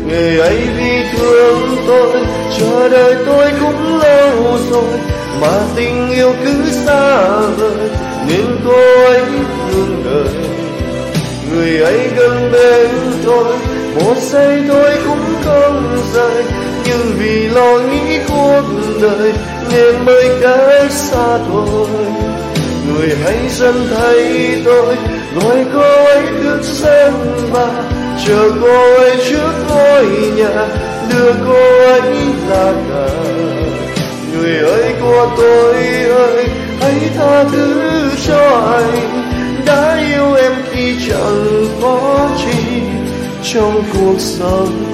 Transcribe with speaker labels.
Speaker 1: Người ấy vì thương tôi, chờ đợi tôi cũng lâu rồi, mà tình yêu cứ xa vời nên cô ấy thương đời. Người ấy gần bên tôi, một giây tôi cũng không rời, nhưng vì lo nghĩ cuộc đời nên mới cách xa thôi. Người hãy dần thấy tôi, gọi cô ấy thức giấc mà, chờ cô ấy trước ngôi nhà, đưa cô ấy ra cả. Người ơi của tôi ơi, hãy tha thứ cho anh, đã yêu em khi chẳng có chi trong cuộc sống.